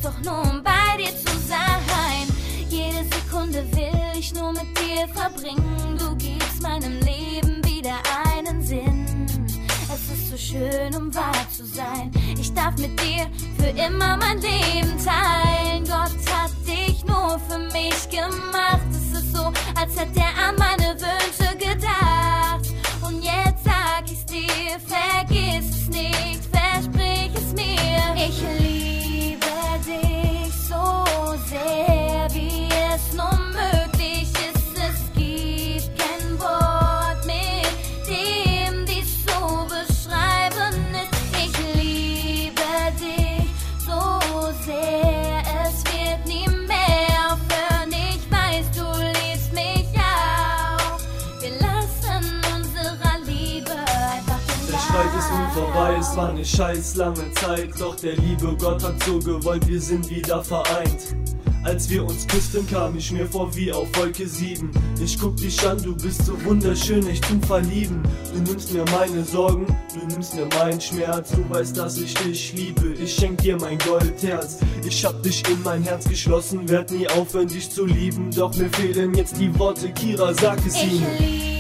doch nur um bei dir zu sein. Jede Sekunde will ich nur mit dir verbringen. Du gibst meinem Leben wieder einen Sinn. Es ist so schön, um wahr zu sein. Ich darf mit dir für immer mein Leben teilen. Gott hat dich nur für mich gemacht. Es ist so, als hätte er an meine Wünsche gedacht. Und jetzt sag ich's dir, vergiss es nicht, versprich es mir. Ich liebe dich so sehr, wie es nur möglich ist. Es gibt kein Wort, mit dem dies so beschreiben ist. Ich liebe dich so sehr, es wird nie mehr aufhören. Ich weiß, du liebst mich auch. Wir lassen unserer Liebe einfach den Der Streit ist nun vorbei, es war eine scheiß lange Zeit. Doch der liebe Gott hat so gewollt, wir sind wieder vereint. Als wir uns küssten, kam ich mir vor wie auf Wolke 7. Ich guck dich an, du bist so wunderschön, echt zum Verlieben. Du nimmst mir meine Sorgen, du nimmst mir meinen Schmerz. Du weißt, dass ich dich liebe, ich schenk dir mein Goldherz. Ich hab dich in mein Herz geschlossen, werd nie aufhören, dich zu lieben. Doch mir fehlen jetzt die Worte, Kira, sag es ihnen. Ich liebe